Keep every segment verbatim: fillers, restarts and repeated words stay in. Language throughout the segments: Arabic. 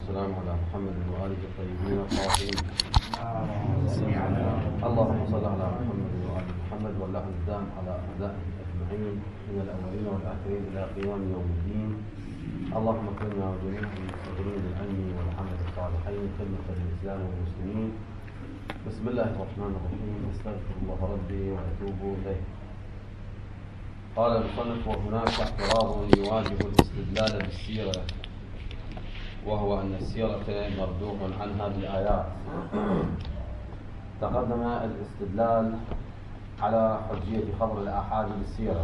والسلام على محمد وآله الطيبين الطاهرين. اللهم صل على محمد وآل محمد واللهم الدام على أعدائه أجمعين من الأولين والآخرين إلى قيام يوم الدين. اللهم اكرمنا وجميعا بالصابرين بالعلم والعمل الصالحين خدمة للإسلام والمسلمين. بسم الله الرحمن الرحيم. استغفر الله ربي وأتوب إليه. قال المصنف: وهناك اعتراض يواجه الاستدلال بالسيرة، وهو أن السيرة مردوح عنها بالآيات. تقدم الاستدلال على حجية خبر الآحاد بالسيرة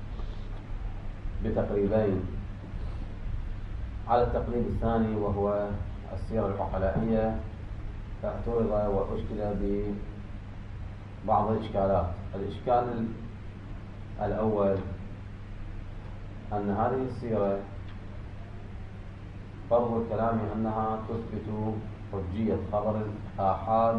بتقريبين: على التقريب الثاني وهو السيرة العقلائية، فاعترض وأشكل ببعض الإشكالات. الإشكال الأول أن هذه السيرة فرض الكلام أنها تثبت حجية خبر الآحاد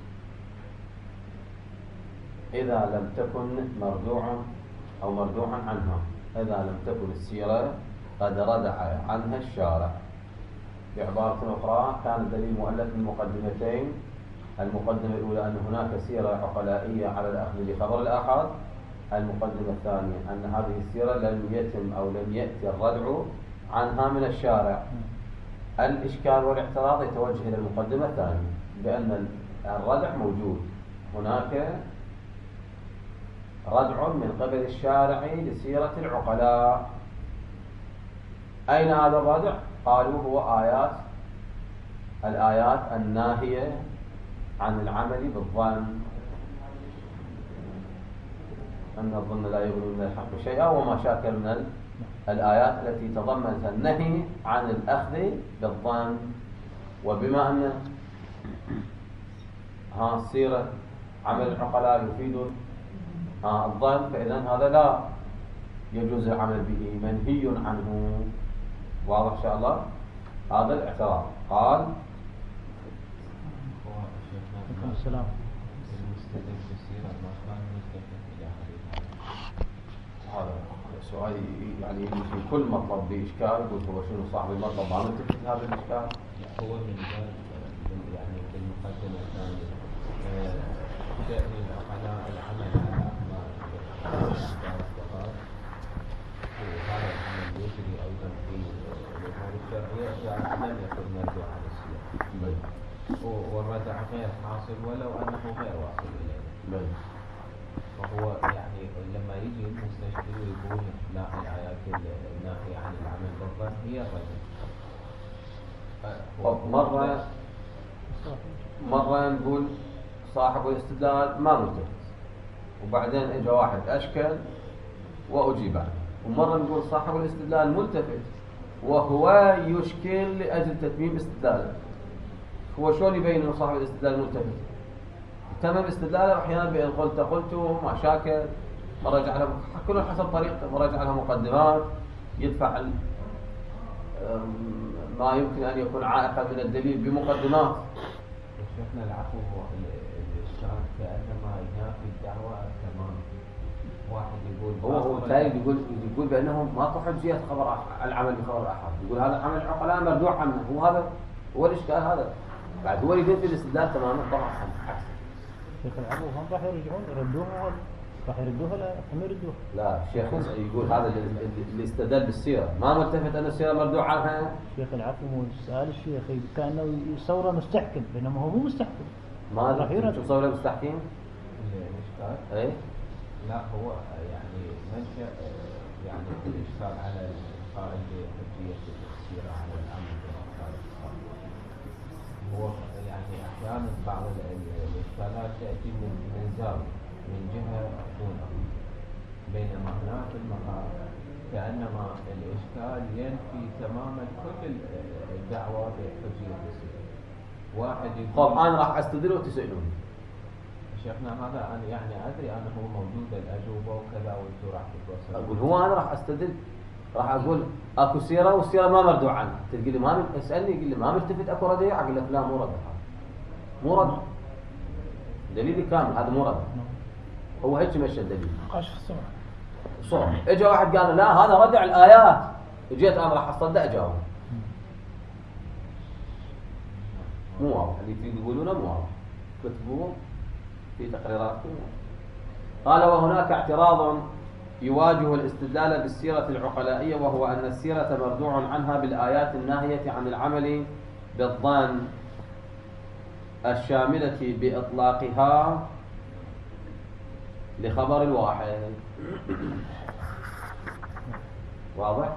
إذا لم تكن مردوعا أو مردوعا عنها، إذا لم تكن السيرة قد ردع عنها الشارع. بعبارة أخرى، كان الدليل مؤلف من مقدمتين: المقدمة الأولى أن هناك سيرة عقلائية على الأخذ بخبر الآحاد، المقدمة الثانية أن هذه السيرة لم يتم أو لم يأتي الردع عنها من الشارع. الإشكال والاعتراض يتوجه إلى المقدمة الثانية بأن الردع موجود، هناك ردع من قبل الشارع لسيرة العقلاء. أين هذا الردع؟ قالوا هو آيات الآيات الناهية عن العمل بالظن، أن الظن لا يغني من الحق شيئا، وما شاكل من الآيات التي تضمنت النهي عن الأخذ بالظن. وبما أن ها السيرة عمل العقلاء يفيد ها الظن، فإذا هذا لا يجوز العمل به، منهي عنه. واضح إن شاء الله؟ هذا الاعتراض. قال: السلام. هذا سؤال يعني يجي في كل مطلب بإشكال. قلت هو شنو صاحب المطلب ما متفق هذا الإشكال؟ هو من باب يعني في المقدمة الثانية شأن العقلاء العمل على أعمال الأخبار، وهذا العمل يجري أيضا في الأمور الشرعية لم يكن مرجوع على السيرة، والردع غير حاصل ولو أنه غير واصل إليه. وهو يعني لما يجي المستشفى ويقول لا، الآيات الناهية عن العمل بالظن هي الردع. مرة مرة نقول صاحب الاستدلال ما ملتفت، وبعدين اجى واحد أشكل وأجيب عنه. ومرة نقول صاحب الاستدلال ملتفت وهو يشكل لأجل تتميم استدلاله. هو شلون يبين أن صاحب الاستدلال ملتفت؟ تمام استدلاله أحيانا بأن قلت قلت مع شاكل، مرة جعلها كل حسب طريقته، مرة جعلها مقدمات يدفع ما يمكن أن يكون عائقا من الدليل بمقدمات. شيخنا العفو هو الإشكال كأنما ينافي الدعوة تماما. واحد يقول هو هو ثاني يقول يقول بأنه ماكو حجية خبر العمل بخبر الآحاد، يقول هذا عمل العقلاء مردوع عنه. هو هذا هو الإشكال هذا. بعد هو يدين في الاستدلال تماما طبعا عكس. شيخ العفو هم راح يرجعون يردوها، راح يردوها لا هم يردوها. لا الشيخ يقول هذا اللي استدل بالسيرة ما ملتفت أن السيرة مردوع عنها. شيخ العفو مو سؤال الشيخ كأنه يصوره مستحكم، بينما هو مو مستحكم. ما راح يرد تصوره مستحكم؟ الإشكال إيه؟ لا، هو يعني منشأ يعني الإشكال على القائل بحجية السيرة على الأمر بالأفعال الصالحة. هو يعني أحيانا بعض الإشكالات تأتي من من زاوية من جهة دون أخرى، بينما هناك المقام كأنما الإشكال ينفي تماما كل الدعوة بحجية السيرة. واحد يقول طب أنا راح أستدل وتسألوني. شيخنا هذا أنا يعني أدري أنه موجود الأجوبة وكذا وأنتم راح تتوصلوا. أقول هو أنا راح أستدل، راح أقول أكو سيرة والسيرة ما مردوع عنها. تقول لي ما اسألني، يقول لي ما ملتفت أكو رديع، أقول لك لا مو ردع، مو ردع، دليلي كامل هذا مو ردع. هو هيك مشى الدليل. قاش في السمع. صح. اجى واحد قال لا هذا ردع الآيات، جيت أنا راح أصدق أجاوب. مو واضح، اللي تريد يقولونه مو واضح، كتبوه في تقريراتكم. قال وهناك اعتراض يواجه الاستدلال بالسيرة العقلائية، وهو أن السيرة مردوع عنها بالآيات الناهية عن العمل بالظن الشاملة بإطلاقها لخبر الواحد. واضح؟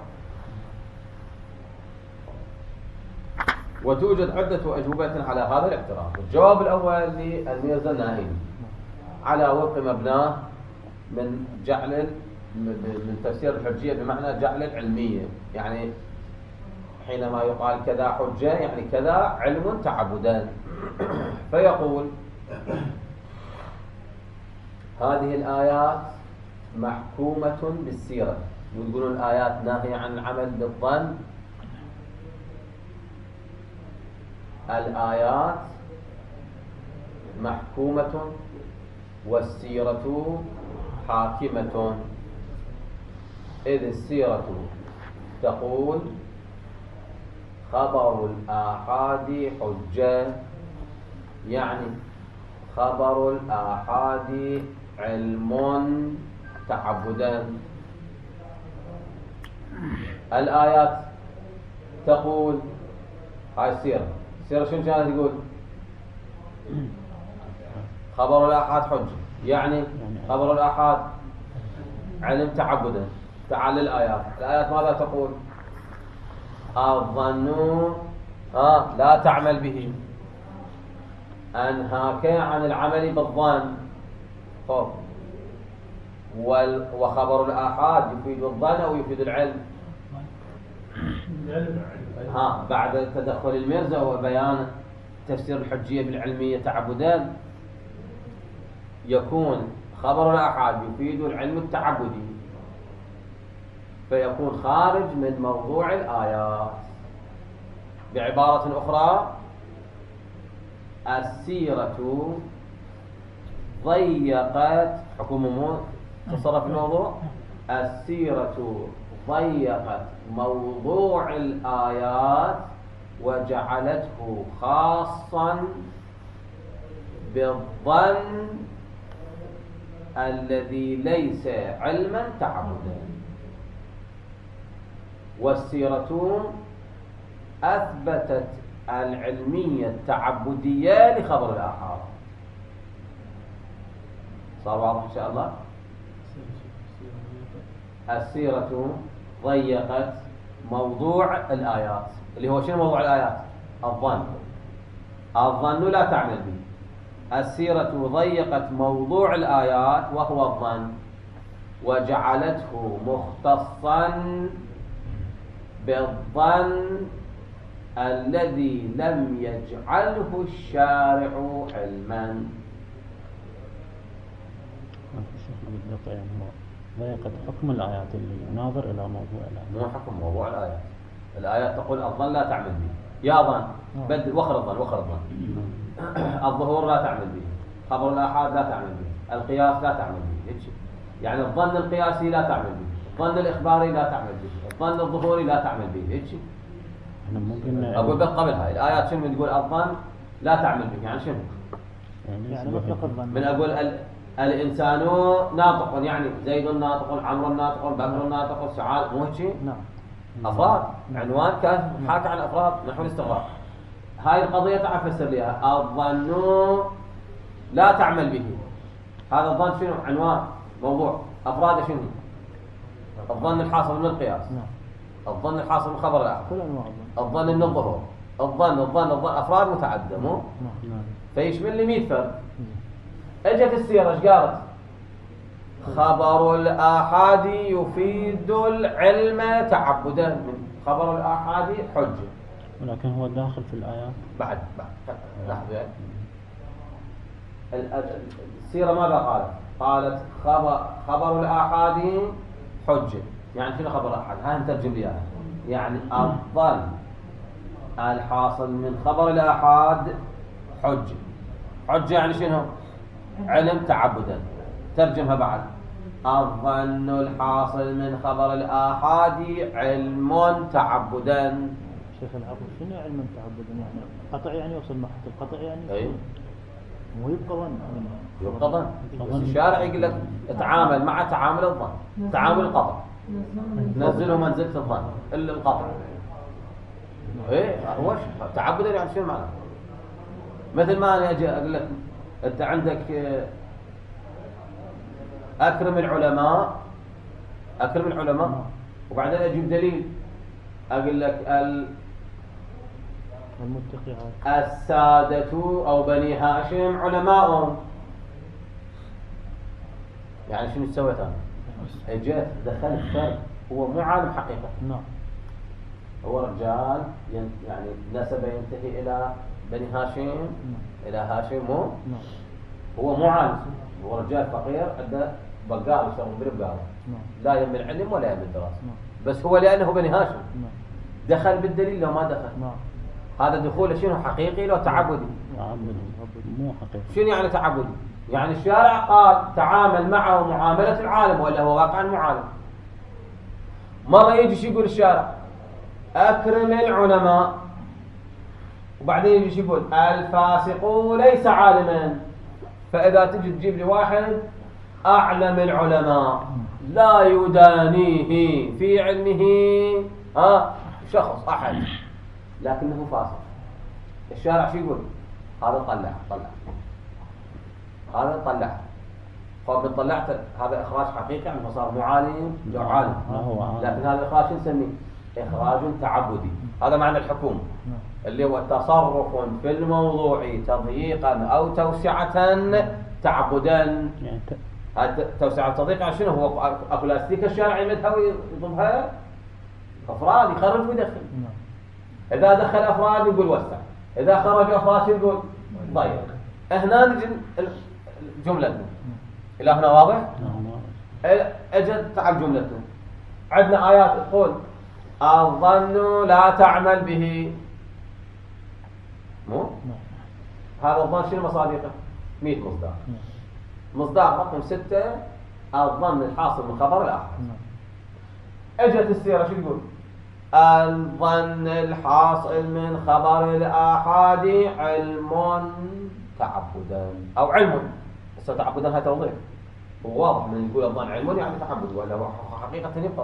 وتوجد عدة أجوبة على هذا الاعتراض. الجواب الأول للميرزا النائم على وفق مبناه من جعل من تفسير الحجية بمعنى جعل العلمية، يعني حينما يقال كذا حجة يعني كذا علم تعبدا. فيقول هذه الآيات محكومة بالسيرة، ويقولون الآيات ناهية عن العمل بالظن. الآيات محكومة والسيرة حاكمة، إذ السيرة تقول خبر الآحاد حجة، يعني خبر الآحاد علم تعبدا. الآيات تقول هاي السيرة، السيرة شنو كانت تقول؟ خبر الآحاد حجة، يعني خبر الآحاد علم تعبدا. تعال الآيات، الآيات ماذا تقول؟ الظن آه لا تعمل به، أنهاك عن العمل بالظن. طب وخبر الآحاد يفيد الظن أو يفيد العلم؟ ها بعد تدخل الميرزا وبيان تفسير الحجية بالعلمية تعبدا، يكون خبر الآحاد يفيد العلم التعبدي، فيكون خارج من موضوع الآيات. بعبارة أخرى السيرة ضيقت حكم مو تصرف الموضوع، السيرة ضيقت موضوع الآيات وجعلته خاصا بالظن الذي ليس علما تعبدا، والسيرة أثبتت العلمية التعبدية لخبر الآحاد. صار واضح إن شاء الله؟ السيرة ضيقت موضوع الآيات، اللي هو شنو موضوع الآيات؟ الظن. الظن لا تعمل به. السيرة ضيقت موضوع الآيات وهو الظن، وجعلته مختصا بالظن الذي لم يجعله الشارع علما. ضيقت حكم الآيات اللي ناظر إلى موضوع الآيات، مو حكم موضوع الآيات. الآيات تقول الظن لا تعمل به، يا ظن بدل وخر الظن وخر الظن. الظهور لا تعمل به، خبر الآحاد لا تعمل به، القياس لا تعمل به. يعني الظن القياسي لا تعمل به، الظن الإخباري لا تعمل به، الظن الظهوري لا تعمل به. هيك احنا ممكن أقول بس قبل هاي الآيات شنو تقول الظن لا تعمل به، يعني شنو؟ يعني مطلق الظن. من أقول ال... الإنسان ناطق، يعني زيد ناطق، عمرو ناطق، بكر ناطق، سعاد، مو هيك؟ نعم. أفراد، عنوان كان حاكي عن أفراد نحو الاستغراق. هاي القضية تعرف فسر لها. الظن لا تعمل به، هذا الظن شنو؟ عنوان موضوع. أفراد شنو؟ الظن الحاصل من القياس، الظن الحاصل من خبر الآخر، كل أنواع الظن، الظن من الظهور، الظن الظن الظن أفراد متعددة، مو؟ فيشمل لي مئة فرد. اجت السيرة ايش قالت؟ خبر الآحاد يفيد العلم تعبدا، من خبر الآحاد حجة، ولكن هو داخل في الآيات. بعد بعد لحظة. السيرة ماذا قالت؟ قالت خبر خبر الآحاد حجة، يعني شنو خبر الآحاد؟ هاي نترجم لي اياها. يعني الظن الحاصل من خبر الآحاد حجة. حجة يعني شنو؟ علم تعبدا. ترجمها بعد. الظن الحاصل من خبر الآحاد علم تعبدا. شيخ العفو شنو علم تعبدا يعني قطع يعني يوصل مرحلة القطع يعني أي مو يبقى ظن يبقى ظن. بس الشارع يقول لك تعامل مع تعامل الظن، تعامل القطع نزله منزلة الظن إلا القطع. إيه هو تعبدا يعني شنو معناه؟ مثل ما أنا أجي أقول لك أنت عندك أكرم العلماء، أكرم العلماء، وبعدين أجيب دليل أقول لك ال المتقي السادة أو بني هاشم علماء. يعني شنو سويت أنا؟ اجيت دخلت فرد هو مو عالم حقيقة، نعم هو رجال يعني نسبه ينتهي إلى بني هاشم، إلى هاشم مو نعم. هو مو عالم، هو رجال فقير عنده بقال يشتغل بالبقال، لا يم العلم ولا يم الدراسة، بس هو لأنه بني هاشم دخل بالدليل لو ما دخل. هذا دخوله شنو حقيقي لو تعبدي؟ مو حقيقي. شنو يعني تعبدي؟ يعني الشارع قال تعامل معه معاملة العالم ولا هو واقعا معالم. مرة يجي يقول الشارع أكرم العلماء، وبعدين يجي يقول الفاسق ليس عالما. فإذا تجي تجيب لي واحد أعلم العلماء لا يدانيه في علمه ها شخص أحد لكنه فاسق، الشارع شو يقول؟ هذا طلع طلع هذا طلع فمن طلعت هذا إخراج حقيقي يعني صار مو عالم جو عالم، لكن هذا الإخراج شو نسميه؟ إخراج تعبدي. هذا معنى الحكومة اللي هو تصرف في الموضوع تضييقا أو توسعة تعبدا. هذا توسعة تضييقا شنو هو؟ أكو لاستيك الشارع يمدها ويضمها أفراد يخرج ويدخل. إذا دخل أفراد يقول وسع، إذا خرج أفراد يقول ضيق. هنا نجي جملتنا إلى هنا واضح؟ أجد تعال جملتنا عندنا آيات تقول الظن لا تعمل به، مو؟ هذا الظن شنو مصادقه؟ مئة مصداق. مصداق رقم ستة الظن الحاصل من خبر الآحاد. أجت السيرة شو تقول؟ الظن الحاصل من خبر الآحاد علم تعبدا أو علم. بس تعبدا هذا توضيح وواضح من يقول الظن علم يعني تعبد ولا هو حقيقة يبقى.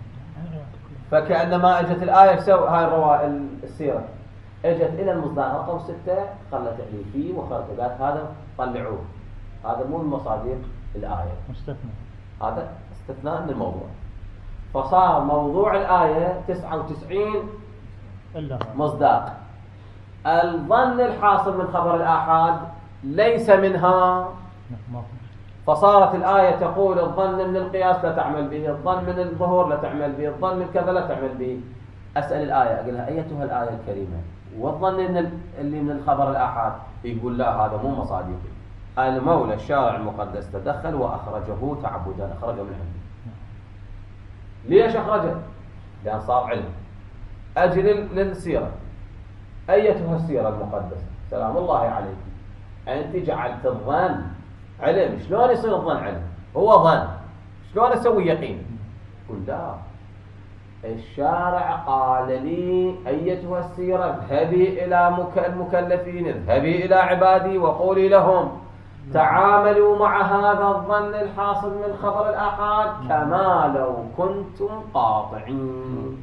فكأنما أجت الآية سو هاي الرواء السيرة أجت إلى المصداق رقم ستة خلت عليه فيه وخرجت قالت هذا طلعوه، هذا مو من مصادر الآية، مستثنى، هذا استثناء من الموضوع. فصار موضوع الآية تسعة وتسعين مصداق. الظن الحاصل من خبر الآحاد ليس منها، فصارت الآية تقول الظن من القياس لا تعمل به، الظن من الظهور لا تعمل به، الظن من كذا لا تعمل به. أسأل الآية أقول لها أيتها الآية الكريمة والظن اللي من الخبر الآحاد؟ يقول لا هذا مو مصادق. المولى الشارع المقدس تدخل وأخرجه تعبدا، أخرجه من عنده. ليش أخرجه؟ لأن صار علم. أجل للسيرة أيتها السيرة المقدسة سلام الله عليك أنت جعلت الظن علم. شلون يصير الظن علم؟ هو ظن، شلون أسوي يقين؟ قل لا، الشارع قال لي أيتها السيرة اذهبي إلى المكلفين، اذهبي إلى عبادي وقولي لهم تعاملوا مع هذا الظن الحاصل من خبر الآحاد كما لو كنتم قاطعين.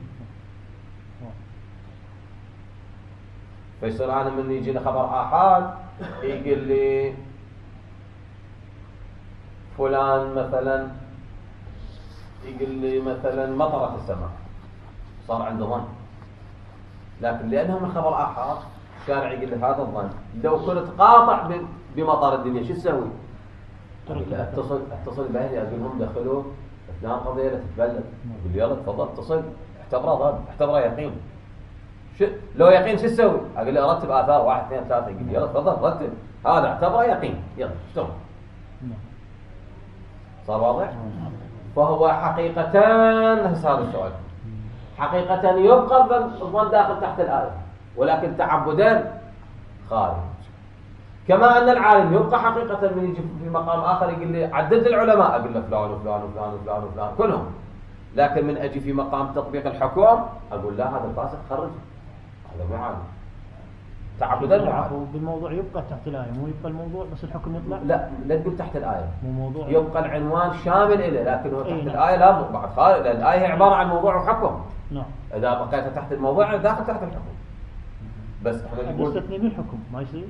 فيصير أنا من يجي خبر آحاد يقول لي فلان مثلا، يقول لي مثلا مطرت السماء، صار عنده ظن، لكن لأنه من خبر آحاد الشارع يقول لي هذا الظن لو كنت قاطع بمطر الدنيا شو تسوي؟ اتصل اتصل بأهلي أقول لهم دخلوا فلان قضية لا تتبلد، يقول لي يلا تفضل اتصل، اعتبره ظن، اعتبره يقين. شو لو يقين شو تسوي؟ أقول له أرتب آثار واحد اثنين ثلاثة، يقول لي يلا تفضل رتب، هذا اعتبره يقين، يلا اشتغل. صار واضح؟ فهو حقيقة هذا السؤال حقيقة يبقى الظن داخل تحت الآية، ولكن تعبدا خارج. كما أن العالم يبقى حقيقة من يجي في مقام آخر يقول لي عدد العلماء، أقول له فلان وفلان وفلان وفلان وفلان كلهم، لكن من أجي في مقام تطبيق الحكم أقول لا هذا الفاسق خرج. هذا مو عادي تعبدا مو عادي. بالموضوع يبقى تحت الآية، مو يبقى الموضوع بس الحكم يطلع. لا لا تقول تحت الآية، مو موضوع يبقى العنوان شامل إليه، لكن هو تحت أي نعم. الآية لا مو بعد خارج، لأن الآية هي عبارة عن موضوع وحكم. نعم. إذا بقيت تحت الموضوع داخل تحت الحكم. بس احنا نقول نستثني من الحكم ما يصير.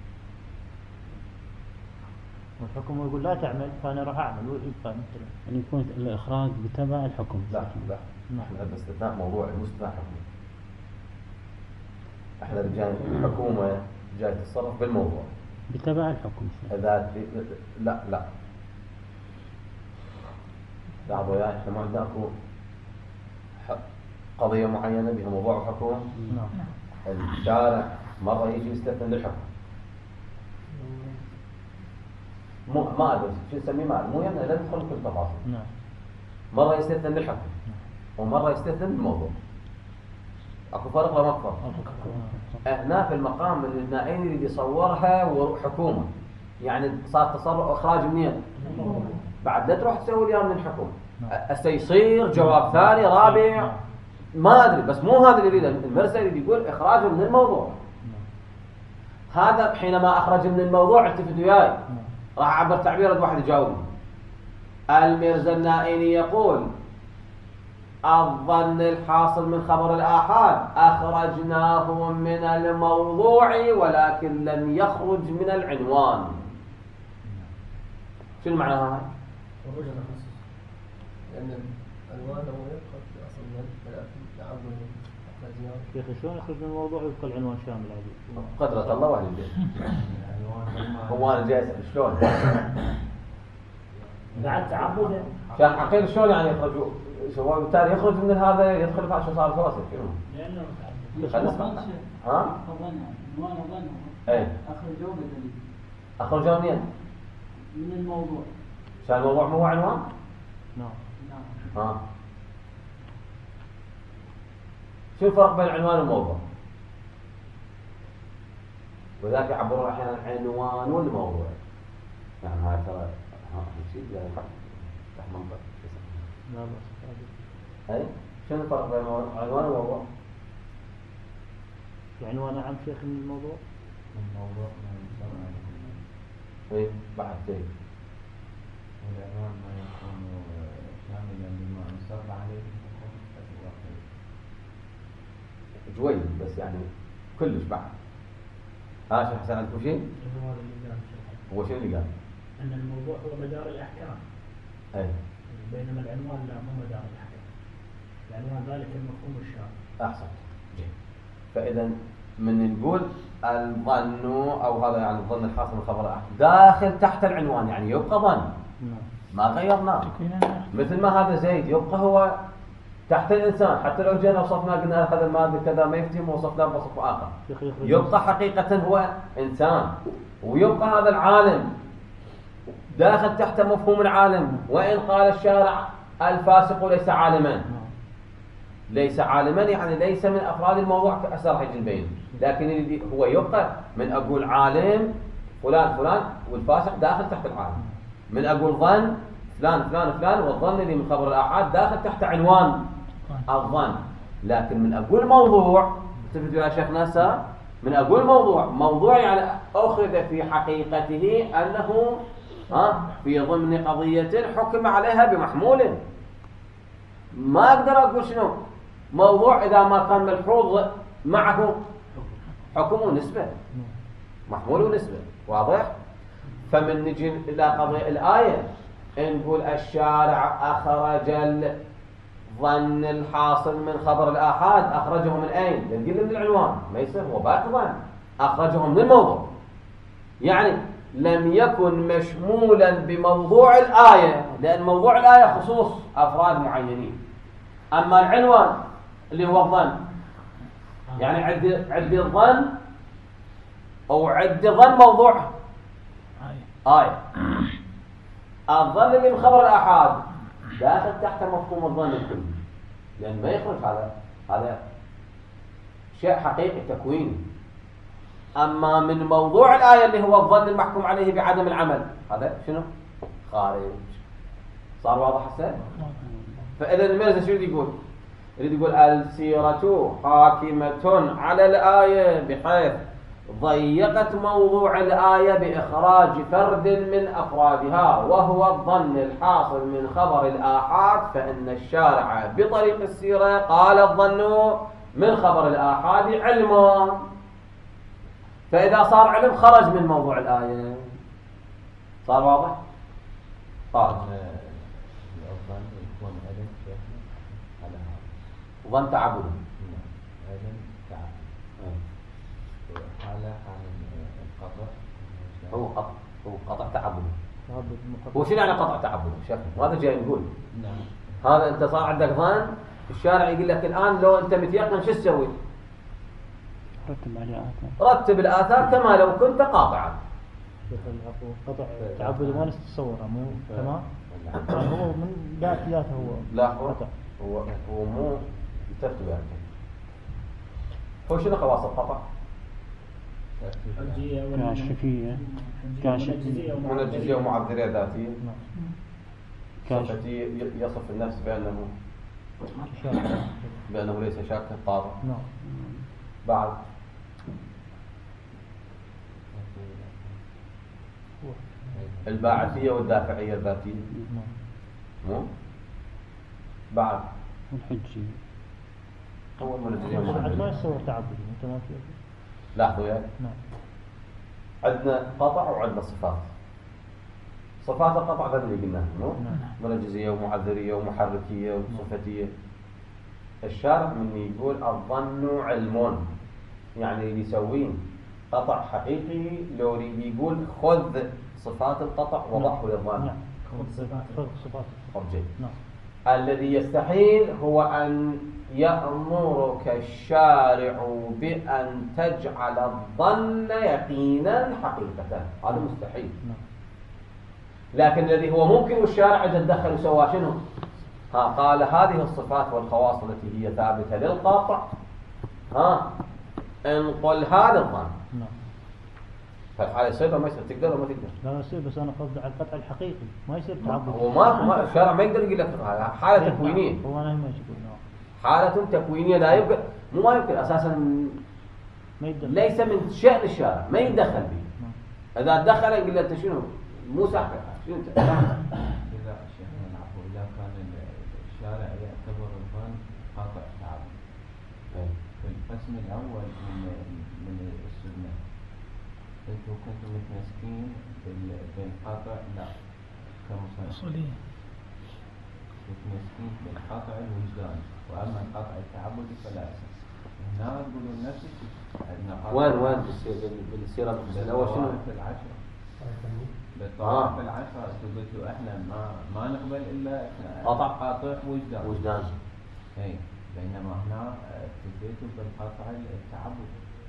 والحكم يقول لا تعمل فأنا راح أعمل ويبقى مثلا. يعني يكون الإخراج بتبع الحكم. لا لا نعم. احنا هذا استثناء موضوعي مو استثناء حكمي. احنا رجال الحكومة جاي تتصرف بالموضوع بتبع الحكم. إذا لا لا لاحظوا يا احنا ما عندنا اكو قضية معينة بها موضوع وحكم. نعم. الشارع مرة يجي يستثني للحكم، مو ما ادري شو نسميه، ما مو يعني لا ندخل في التفاصيل. نعم. مرة يستثني للحكم ومرة يستثني للموضوع. اكو فرق ولا ما فرق؟ هنا في المقام النائي اللي يصورها وحكومة، يعني صار تصرف اخراج منين؟ بعد لا تروح تسوي اليوم من الحكومة، هسه يصير جواب ثاني رابع ما ادري، بس مو هذا اللي يريده المرسل، اللي يقول اخراجه من الموضوع. هذا حينما اخرج من الموضوع التفت وياي راح اعبر تعبير واحد يجاوبني. الميرزا النائيني يقول الظن الحاصل من خبر الآحاد أخرجناه من الموضوع ولكن لم يخرج من العنوان. شو المعنى هذا؟ خروج الخصوص، لأن العنوان هو يبقى في أصل ولكن لعبه أخرجناه. شيخ شلون يخرج من الموضوع ويبقى العنوان شامل هذه؟ قدرة الله وأهل البيت. هو أنا جاي أسأل شلون؟ بعد تعبده. شيخ عقيل شلون يعني يخرجوا؟ شو بالتالي يخرج من هذا يدخل في شو صار فاصل شنو؟ لأنه خلص ها؟ ظن عنوان ظن اي أخرجوه بدليل أخرجوا منين؟ من الموضوع. شو الموضوع مو عنوان؟ نعم. نعم. ها؟ شو الفرق بين العنوان والموضوع؟ وذاك يعبرون أحيانا عنوان والموضوع. يعني هاي ترى ها شيء يعني تحت منطق. لا بس. أي شنو الفرق بين العنوان والموضوع؟ العنوان عام شيخ من الموضوع. الموضوع ما يسمى إيه بعد شيء. والعنوان ما يكون شاملا لما يصر عليه جوي بس يعني كلش بعد. ها شو حسن عندكم شيء؟ هو اللي قال شيخ. هو شو اللي قال؟ أن الموضوع هو مدار الأحكام. أي بينما العنوان لا مو مدار الأحكام. العنوان ذلك المفهوم الشامل. أحسن. جيد. فإذا من نقول الظن أو هذا يعني الظن الحاصل من خبر داخل تحت العنوان، يعني يبقى ظن ما غيرناه، مثل ما هذا زيد يبقى هو تحت الإنسان، حتى لو جينا وصفنا قلنا هذا المادة كذا ما يفتهم وصفناه بوصف آخر، يبقى حقيقة هو إنسان، ويبقى هذا العالم داخل تحت مفهوم العالم. وإن قال الشارع الفاسق ليس عالما، ليس عالما يعني ليس من أفراد الموضوع كأسر حج البين، لكن هو يبقى من أقول عالم فلان فلان والفاسق داخل تحت العالم، من أقول ظن فلان فلان فلان والظن اللي من خبر الآحاد داخل تحت عنوان الظن. لكن من أقول موضوع تفيدوا يا شيخ ناسا، من أقول موضوع موضوع يعني أخذ في حقيقته أنه ها في ضمن قضية حكم عليها بمحمول. ما أقدر أقول شنو موضوع إذا ما كان ملحوظ معه حكم ونسبة، محمول ونسبة، واضح؟ فمن نجي إلى قضية الآية نقول الشارع أخرج الظن الحاصل من خبر الآحاد، أخرجه من أين؟ نقول من العنوان، ما يصير هو باقي ظن، أخرجه من الموضوع، يعني لم يكن مشمولا بموضوع الآية، لأن موضوع الآية خصوص أفراد معينين. أما العنوان اللي هو الظن يعني عد عد الظن أو عد ظن موضوع آية. الظن اللي من خبر الآحاد داخل تحت مفهوم الظن الكلي، لأن ما يخرج هذا هذا شيء حقيقي تكويني. أما من موضوع الآية اللي هو الظن المحكوم عليه بعدم العمل هذا شنو؟ خارج. صار واضح هسه؟ فإذا الميرزا شو يقول؟ يريد يقول السيرة حاكمة على الآية بحيث ضيقت موضوع الآية بإخراج فرد من أفرادها وهو الظن الحاصل من خبر الآحاد، فإن الشارع بطريق السيرة قال الظن من خبر الآحاد علم، فإذا صار علم خرج من موضوع الآية. صار واضح؟ طيب الظن يكون علم على هذا ظن تعبد علم تعبد حالة حال القطع هو قطع هو قطع تعبد. تعبد هو شنو يعني قطع تعبد؟ شكل هذا جاي نقول نعم. هذا انت صار عندك ظن، الشارع يقول لك الان لو انت متيقن شو تسوي؟ رتب عليه آثار. رتب الآثار كما لو كنت قاطعا. قطع تعبد ما نتصوره مو تمام. يعني هو من ذات ذاته هو لا هو قطع. هو هو مو ترتب يعني. هو شنو خواص القطع؟ كاشفية كاشفية منجزية ومعذرية ذاتية. كاشف صفتي يصف النفس بأنه بأنه ليس شاكا طاغى. نعم. بعد الباعثية والدافعية الذاتية. مو بعد الحجية هو المنجزية بعد ما والمعذرية. يصور تعبد انت ما في. لاحظوا يا نعم. عندنا قطع وعندنا صفات. صفات القطع هذا اللي قلناه مو نعم. منجزية ومعذرية ومحركية وصفتية. الشارع من يقول الظن علم، يعني يسوين قطع حقيقي لو يريد يقول خذ صفات القطع وضعه للظن. نعم. خذ صفات. أرجع. نعم. الذي يستحيل هو أن يأمرك الشارع بأن تجعل الظن يقينا حقيقة، هذا مستحيل. نعم. لكن الذي هو ممكن الشارع يتدخل وسوى شنو؟ ها قال هذه الصفات والخواص التي هي ثابتة للقاطع، ها انقل هذا الظن. نعم. فالحالة يصير ما يصير، تقدر ولا ما تقدر؟ لا يصير، بس انا قصدي على القطع الحقيقي ما يصير تعبد. هو ما, ما الشارع ما يقدر يقول لك هذا حالة تكوينية. هو انا ما يقول نعم. حالة تكوينية لا يمكن، مو ما يمكن اساسا، ما يقدر. ليس من شأن الشارع، ما يدخل به. نعم. اذا دخل يقول له انت شنو؟ مو صاحبك شنو انت؟ إذا شيخنا العفو إذا كان الشارع يعتبر الظن قاطع تعبد في القسم الأول من من السنة أنتم كنتم متمسكين بالقاطع لا كمصنف متمسكين بالقاطع الوجداني، وأما القاطع التعبدي فلا أساس. هنا يقولون نفس الشيء. وين وين بالسيرة الأول شنو؟ في العشرة بالطوائف العشرة قلتوا احنا ما ما نقبل الا قطع قاطع وجدان وجدان. اي بينما هنا ابتديتوا بالقطع التعبد.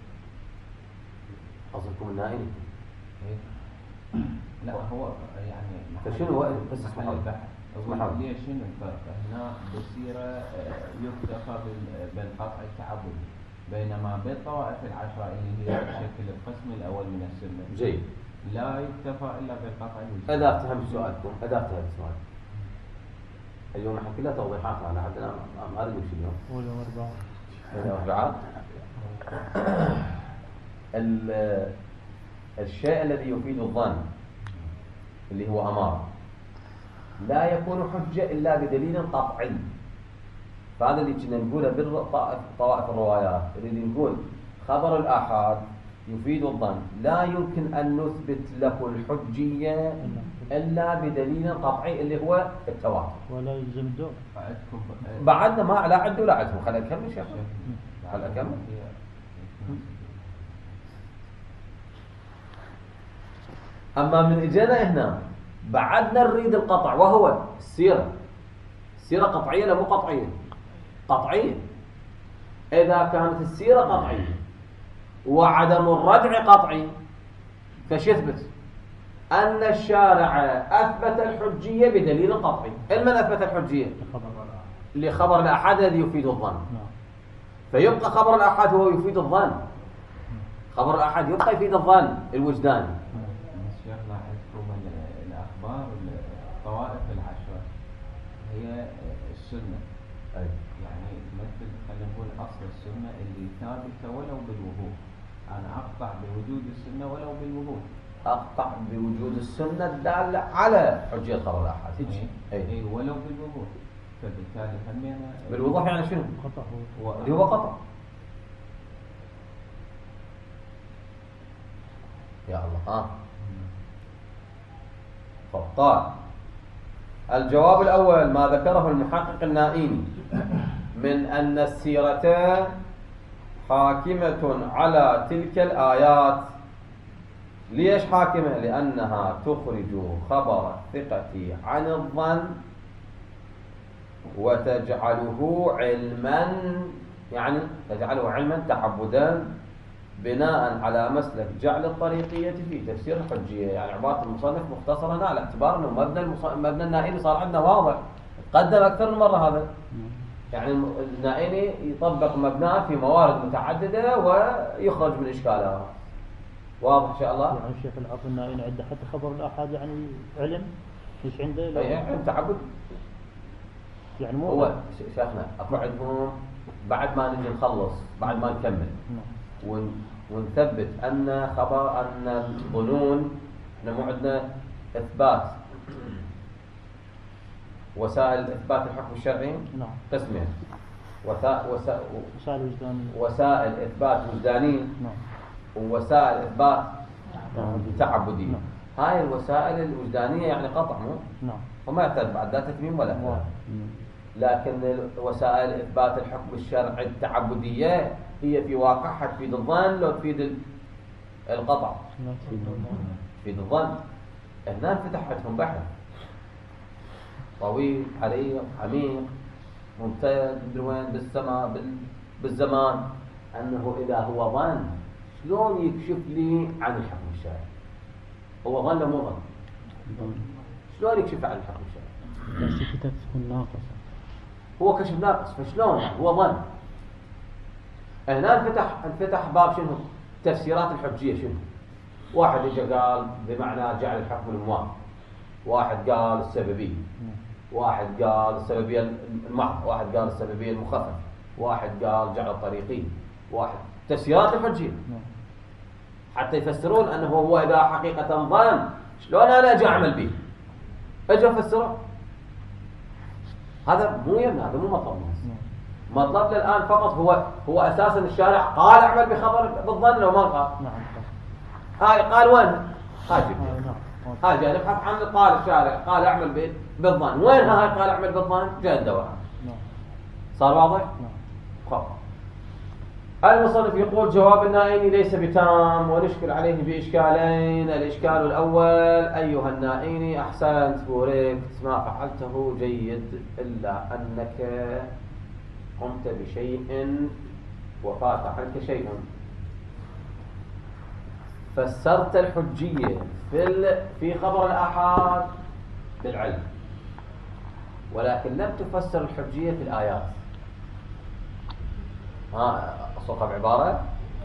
قصدكم النائم؟ اي لا هو يعني فشنو هو بس محل البحث. اسمح لي. ليش شنو الفرق؟ هنا بالسيرة يكتفى بالقطع التعبدي، بينما بالطوائف العشرة اللي هي تشكل القسم الاول من السنة جيد. لا يكتفى الا بالقطع الوجداني. إذا افتهم سؤالكم، إذا افتهم السؤال. اليوم نحن كلها توضيحات على حد الآن ما أريد شيء اليوم. واليوم أربعة. اليوم أربعة. الشيء الذي يفيد الظن اللي هو أمارة لا يكون حجة إلا بدليل قطعي. فهذا اللي كنا نقوله بالطوائف الروايات، اللي نقول خبر الآحاد يفيد الظن لا يمكن أن نثبت له الحجية إلا بدليل قطعي اللي هو التواتر. ولا يلزم الدور. بعدنا ما لا عدوا لا عدوا. خلينا نكمل شيخ. خلينا نكمل. أما من إجانا هنا بعدنا نريد القطع وهو السيرة. السيرة قطعية لا مو قطعية؟ قطعية. إذا كانت السيرة قطعية وعدم الرجع قطعي فش يثبت؟ أن الشارع أثبت الحجية بدليل قطعي. من أثبت الحجية؟ لخبر الآحاد الذي يفيد الظن. فيبقى خبر الآحاد هو يفيد الظن. خبر الآحاد يبقى يفيد الظن الوجداني. الشيخ لاحظتم الأخبار الطوائف العشرة هي السنة أي. يعني مثل خلينا نقول أصل السنة اللي ثابتة ولو بالوهوم، أنا أقطع بوجود السنة ولو بالوهوم. أقطع بوجود السنة الدالة على حجية خبر الآحاد. أي أي ولو بالوضوح، فبالتالي همينا بالوضوح يعني شنو؟ خطأ هو. اللي هو قطع. يا الله ها. طيب الجواب الأول ما ذكره المحقق النائيني من أن السيرة حاكمة على تلك الآيات. ليش حاكمة؟ لأنها تخرج خبر الثقة عن الظن وتجعله علما، يعني تجعله علما تعبدا بناء على مسلك جعل الطريقية في تفسير الحجية. يعني عبارة المصنف مختصرة هنا على اعتبار أنه مبنى مبنى النائيني صار عندنا واضح، قدم أكثر من مرة هذا. يعني النائيني يطبق مبناه في موارد متعددة ويخرج من إشكالها. واضح إن شاء الله؟ يعني الشيخ العفو النائيني عنده حتى خبر الآحاد يعني علم مش عنده لا يعني تعبد. يعني مو هو شيخنا أكو عندهم بعد ما نجي نخلص بعد ما نكمل ون ونثبت أن خبر أن الظنون إحنا مو عندنا إثبات وسائل إثبات الحكم الشرعي نعم قسمين، وسائل وسائل وسائل وجدانية وسائل إثبات وجدانية نعم ووسائل إثبات تعبدية. نعم. هاي الوسائل الوجدانية يعني قطع مو نعم وما يحتاج بعد لا تتميم ولا نعم. لكن وسائل إثبات الحكم الشرعي التعبدية هي في واقعها تفيد الظن لو تفيد القطع. تفيد الظن. هنا انفتح عندهم بحث طويل عريض عميق ممتد بالوين بالسماء بالزمان أنه إذا هو ظن شلون يكشف لي عن الحكم الشرعي؟ هو ظن ولا مو ظن؟ شلون يكشف عن الحكم الشرعي؟ بس كتاب تكون ناقصة. هو كشف ناقص فشلون؟ هو ظن. هنا انفتح انفتح باب شنو؟ تفسيرات الحجية شنو؟ واحد اجى قال بمعنى جعل الحكم الموافق، واحد قال السببية، واحد قال السببية المحض، واحد قال السببية المخففة، واحد قال جعل الطريقية، واحد تفسيرات الحجية حتى يفسرون أنه هو إذا حقيقة ظن شلون أنا أجي أعمل به؟ أجي أفسره. هذا مو يمنع، هذا مو مطلب الناس. مطلبنا الآن فقط هو هو أساسا الشارع قال أعمل بخبر بالظن لو ما قال. نعم هاي قال وين؟ هاي جبت. نعم هاي جاي نبحث عن قال الشارع قال أعمل بالظن، وين هاي قال أعمل بالظن؟ جاء الدواء. نعم صار واضح؟ نعم. خلاص. المصنف يقول جواب النائيني ليس بتام ونشكل عليه بإشكالين. الإشكال الأول أيها النائيني أحسنت بوريكت ما فعلته جيد إلا أنك قمت بشيء وفات عنك شيء. فسرت الحجية في في خبر الآحاد بالعلم، ولكن لم تفسر الحجية في الآيات. ها أصدق بعبارة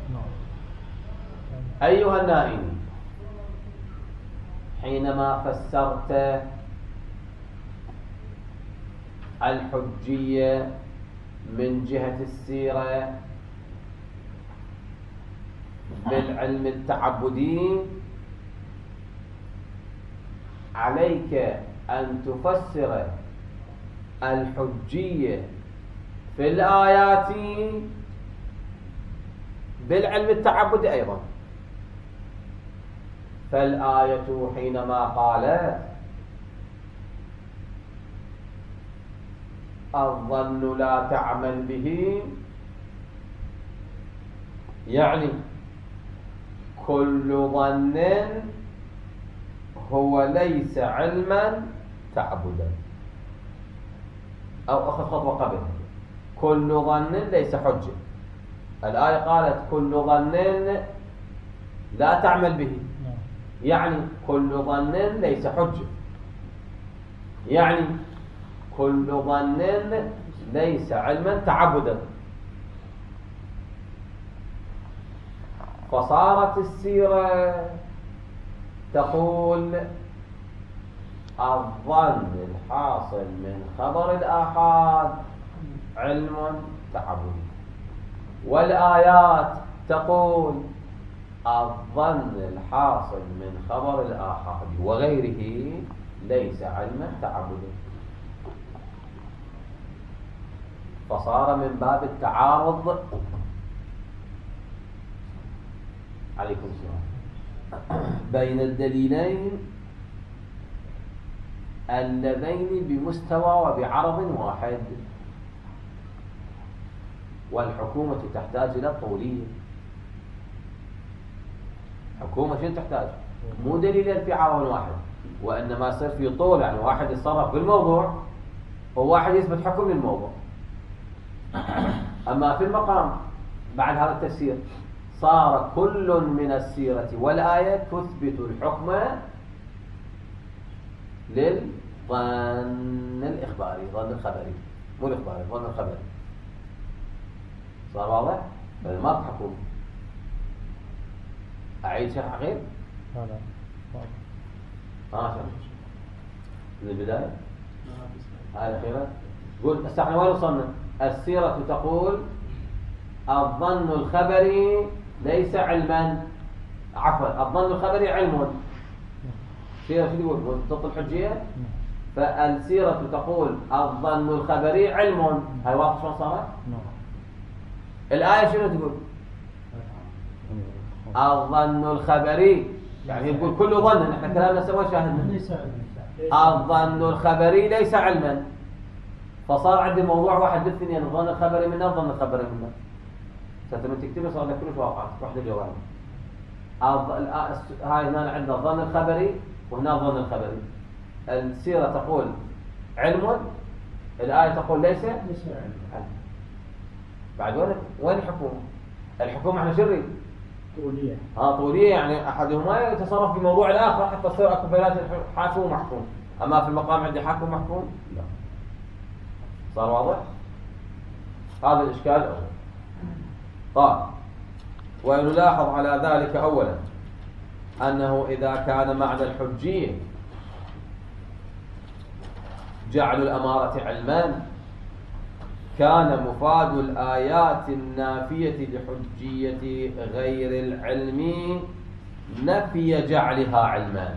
أيها النائم حينما فسرت الحجية من جهة السيرة بالعلم التعبدي عليك أن تفسر الحجية في الآيات بالعلم التعبدي أيضا. فالآية حينما قالت الظن لا تعمل به يعني كل ظن هو ليس علما تعبدا. أو أخذ خطوة قبل كل ظن ليس حجة. الآية قالت كل ظن لا تعمل به يعني كل ظن ليس حجة، يعني كل ظن ليس علما تعبدا. فصارت السيرة تقول الظن الحاصل من خبر الآحاد علم تعبدي، والآيات تقول الظن الحاصل من خبر الآحاد وغيره ليس علما تعبدي، فصار من باب التعارض. عليكم السلام. بين الدليلين اللذين بمستوى وبعرض واحد، والحكومة تحتاج إلى طولية. حكومة شنو تحتاج؟ مو دليلين في عرض واحد، وإنما يصير في طول، يعني واحد يتصرف بالموضوع وواحد يثبت حكم للموضوع. أما في المقام بعد هذا التفسير صار كل من السيرة والآية تثبت الحكم للظن الإخباري، ظن الخبري، مو الإخباري، ظن الخبري. صار واضح؟ بل ما بحكم. أعيد شرح أخير؟ لا لا ها شرح من البداية؟ هاي الأخيرة. قول هسه احنا وين وصلنا؟ السيرة تقول الظن الخبري ليس علما، عفوا الظن الخبري علم. السيرة شو تقول؟ منطق الحجية. فالسيرة تقول الظن الخبري علم. هاي واضح شلون صارت؟ الآية شنو تقول؟ الظن الخبري، يعني يقول كل ظن، احنا كلامنا سوا شاهدنا. الظن الخبري ليس علما، فصار عندي موضوع واحد بالاثنين، الظن الخبري منه الظن الخبري منه. ستمن تكتبه صار لك كلش واقعات واحدة جواب. هاي هنا عندنا الظن الخبري وهنا الظن الخبري. السيرة تقول علم، الآية تقول ليس علم. بعد وين وين الحكومة؟ الحكومة احنا شري طولية. اه طولية، يعني احدهما يتصرف في موضوع الاخر حتى تصير اكو بينات حاكم ومحكوم. اما في المقام عندي حاكم ومحكوم لا. صار واضح؟ هذا الاشكال الاول. طيب، ونلاحظ على ذلك اولا انه اذا كان معنى الحجية جعل الامارة علمان، كان مفاد الآيات النافية لحجية غير العلم نفي جعلها علمان.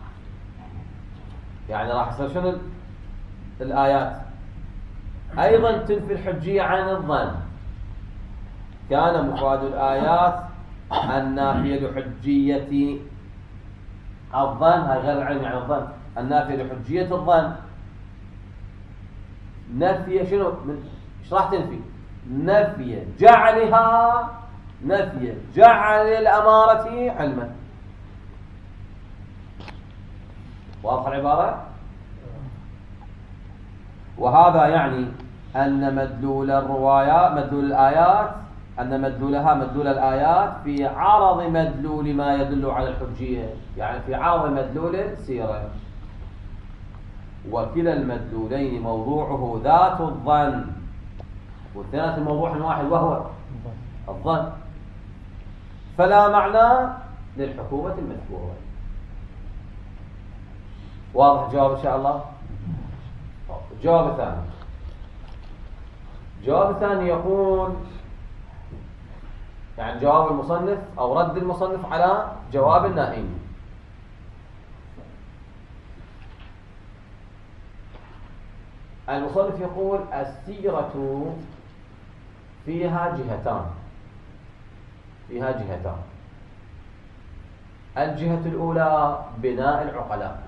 يعني راح يصير شنو الآيات؟ أيضا تنفي الحجية عن الظن. كان مفاد الآيات النافية لحجية الظن، هذا غير العلم يعني الظن، النافية لحجية الظن نفي شنو؟ من ايش راح تنفي؟ نفي جعلها، نفي جعل الأمارة علما. واضح العبارة؟ وهذا يعني أن مدلول الروايات، مدلول الآيات، أن مدلولها مدلول الآيات في عرض مدلول ما يدل على الحجية، يعني في عرض مدلول السيرة. وكلا المدلولين موضوعه ذات الظن، والثلاث الموضوع واحد وهو الظن، فلا معنى للحكومة المذكورة. واضح الجواب إن شاء الله؟ الجواب الثاني، الجواب الثاني يقول، يعني جواب المصنف أو رد المصنف على جواب النائم. المصنف يقول السيرة فيها جهتان، فيها جهتان. الجهة الأولى بناء العقلاء،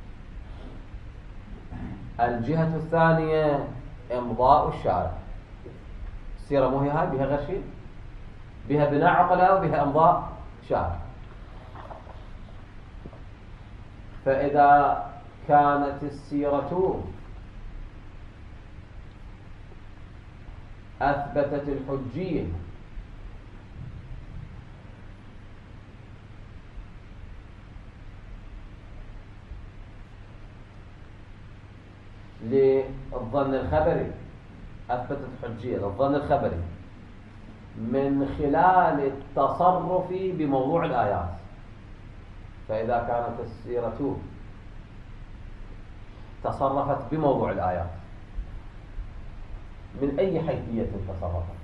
الجهة الثانية إمضاء الشارع. السيرة مو هي هاي، بها غير شيء، بها بناء عقلاء وبها إمضاء شارع. فإذا كانت السيرة أثبتت الحجية للظن الخبري، أثبتت الحجية للظن الخبري من خلال التصرف بموضوع الآيات. فإذا كانت السيرة تصرفت بموضوع الآيات من أي حيثية تصرفت؟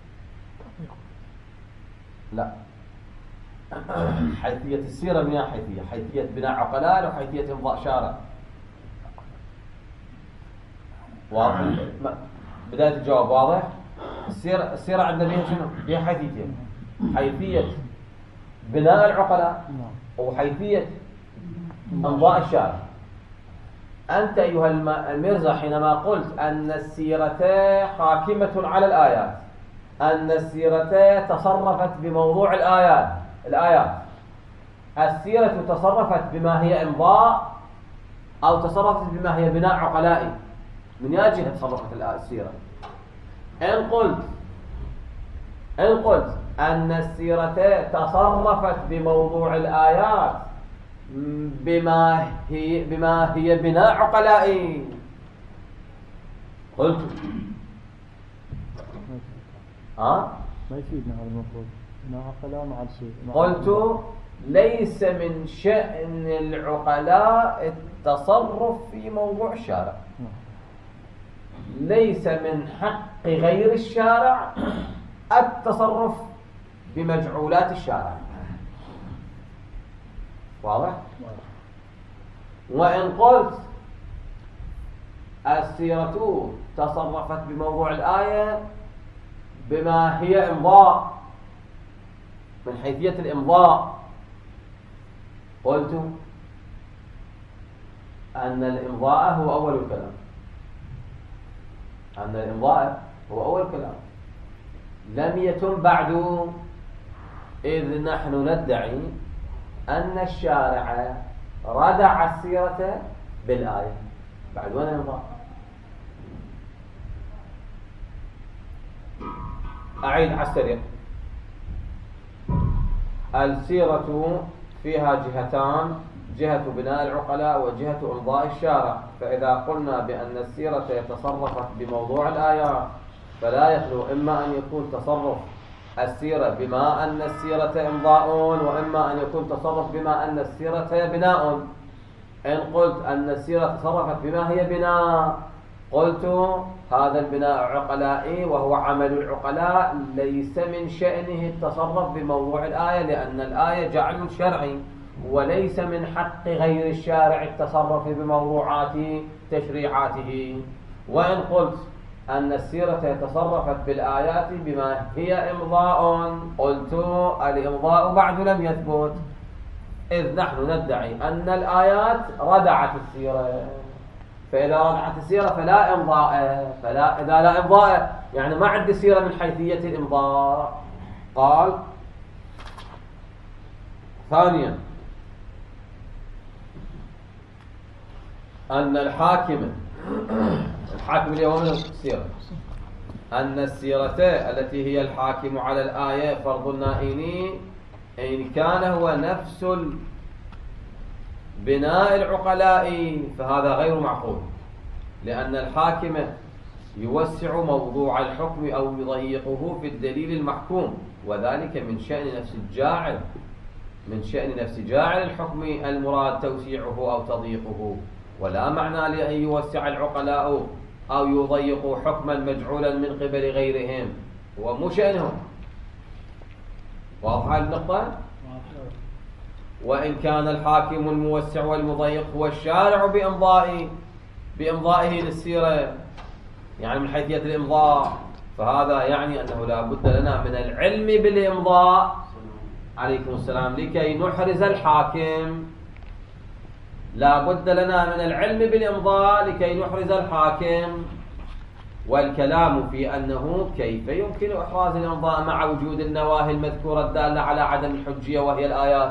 لا، حيثية السيرة من أي حيثية؟ حيثية بناء عقلاء أو حيثية إمضاء شارع؟ واضح؟ بداية الجواب واضح؟ السيرة السيرة عندنا بها شنو؟ بها حيثيتين، حيثية بناء العقلاء وحيثية إمضاء الشارع. أنت أيها المرزا حينما قلت أن السيرة حاكمة على الآيات، أن السيرة تصرفت بموضوع الآيات الآيات السيرة تصرفت بما هي إمضاء أو تصرفت بما هي بناء عقلائي؟ من أي جهة تصرفت السيرة؟ إن قلت إن قلت أن السيرة تصرفت بموضوع الآيات بما هي بما هي بناء عقلائي، قلت ها ما يفيدنا هذا المفروض بناء عقلاء مع السير. قلت ليس من شأن العقلاء التصرف في موضوع الشارع، ليس من حق غير الشارع التصرف بمجعولات الشارع. واضح؟ وإن قلت السيرة تصرفت بموضوع الآية بما هي إمضاء من حيثية الإمضاء، قلت أن الإمضاء هو أول الكلام، أن الإمضاء هو أول الكلام لم يتم بعد، إذ نحن ندعي أن الشارع ردع السيرة بالآية. بعد وين الإمضاء؟ أعيد على السريع. السيرة فيها جهتان، جهة بناء العقلاء وجهة إمضاء الشارع. فإذا قلنا بأن السيرة تصرفت بموضوع الآيات فلا يخلو إما أن يكون تصرف السيرة بما أن السيرة إمضاء، وإما أن يكون تصرف بما أن السيرة بناء. إن قلت أن السيرة تصرفت بما هي بناء، قلت هذا البناء عقلائي وهو عمل العقلاء، ليس من شأنه التصرف بموضوع الآية، لأن الآية جعل شرعي، وليس من حق غير الشارع التصرف بموضوعات تشريعاته. وإن قلت أن السيرة تصرفت بالآيات بما هي إمضاء، قلت الإمضاء بعد لم يثبت، إذ نحن ندعي أن الآيات ردعت السيرة. فإذا ردعت السيرة فلا إمضاء، فلا إذا لا إمضاء يعني ما عندي سيرة من حيثية الإمضاء. قال ثانيا أن الحاكم الحاكم اليوم من السيرة، أن السيرة التي هي الحاكم على الآية فرض النائين إن كان هو نفس بناء العقلاء فهذا غير معقول، لأن الحاكم يوسع موضوع الحكم أو يضيقه في الدليل المحكوم، وذلك من شأن نفس الجاعل من شأن نفس جاعل الحكم المراد توسيعه أو تضييقه، ولا معنى لأن يوسع العقلاء أو يضيق حكما مجعولا من قبل غيرهم، هو مو شأنهم. واضحة النقطة؟ وإن كان الحاكم الموسع والمضيق هو الشارع بإمضائه بإمضائه للسيرة، يعني من حيثية الإمضاء، فهذا يعني أنه لا بد لنا من العلم بالإمضاء عليكم السلام لكي نحرز الحاكم. لا بد لنا من العلم بالإمضاء لكي نحرز الحاكم، والكلام في أنه كيف يمكن إحراز الإمضاء مع وجود النواهي المذكورة الدالة على عدم الحجية وهي الآيات.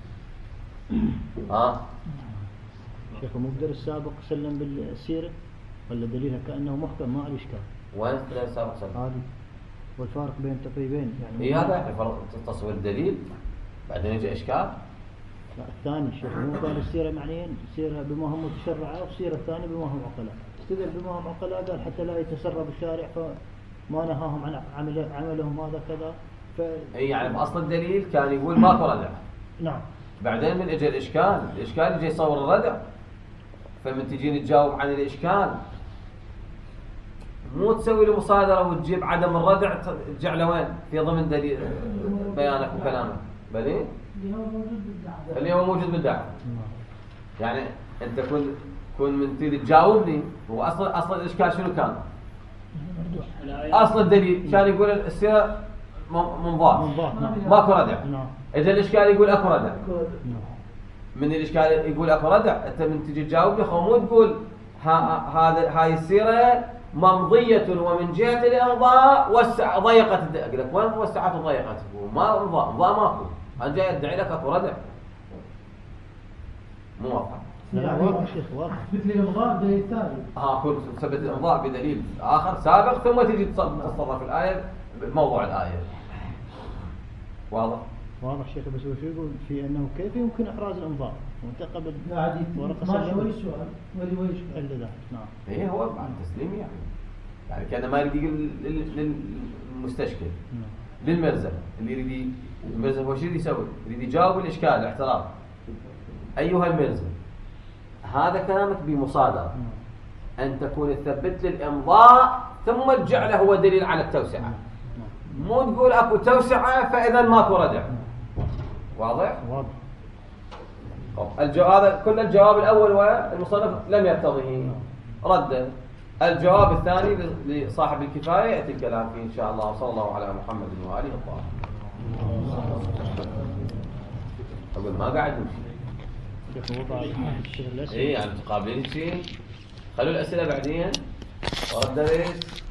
ها شيخ المبدر السابق سلم بالسيرة ولا دليلها كأنه محكم ما عليه إشكال؟ وين السابق سلم؟ هذه والفارق بين تقريبين يعني. إيه هذا يعني فرق تصوير الدليل بعدين يجي إشكال. لا الثاني الشيخ مو قال السيرة معنيين، سيرة بما هم متشرعة والسيرة الثانية بما هم عقلاء. استدل بما هم عقلاء قال حتى لا يتسرب الشارع فما نهاهم عن عمل عملهم هذا كذا. ف... أي يعني بأصل الدليل كان يقول ماكو ردع. نعم. بعدين من اجى الإشكال، الإشكال يجي يصور الردع، فمن تجيني تجاوب عن الإشكال مو تسوي له مصادرة وتجيب عدم الردع ترجع له وين في ضمن دليل بيانك وكلامك، بل اللي هو موجود بالدعوة. يعني انت كن كن من تريد تجاوبني، هو اصلا اصلا الاشكال شنو كان؟ اصل الدليل كان يقول السيرة منضاف ماكو ردع. اذا الاشكال يقول اكو ردع، من الاشكال يقول اكو ردع، انت من تجي تجاوبني خو مو تقول هذا هاي السيرة ممضية ومن جهة الامضاء وسع ضيقت. اقول لك وين وسعت وضيقت؟ ما امضاء امضاء ماكو، انا جاي ادعي لك اكو ردع. مو واضح. لا واضح شيخ واضح. مثل الامضاء دليل ثاني. اه كل ثبت الامضاء بدليل اخر سابق ثم تجي تتصرف الايه بموضوع الايه. واضح؟ واضح شيخ. بس هو شو يقول في انه كيف يمكن احراز الامضاء وانت قبل عادي ورقه ما شوي سلم سؤال ولي وجه الا ذا. نعم. ايه هو بعد تسليم يعني يعني كان ما يريد يقول لل- للمستشكل نعم. للملزم اللي يريد الملزم هو شو يريد يسوي؟ يريد يجاوب الاشكال الاعتراض. ايها الملزم هذا كلامك بمصادرة ان تكون تثبت للامضاء ثم ترجع له هو دليل على التوسعة، مو تقول اكو توسعة فاذا ماكو ردع. واضح؟ واضح. الجواب كل الجواب الاول والمصنف لم يرتضه ردا. الجواب الثاني لصاحب الكفاية يأتي الكلام فيه إن شاء الله. وصلى الله على محمد وآله الطاهرين. أقول ما قاعد نمشي. شيخ وضع الشيخ الأسود. إيه يعني تقابلين شيء. خلوا الأسئلة بعدين ورد درس.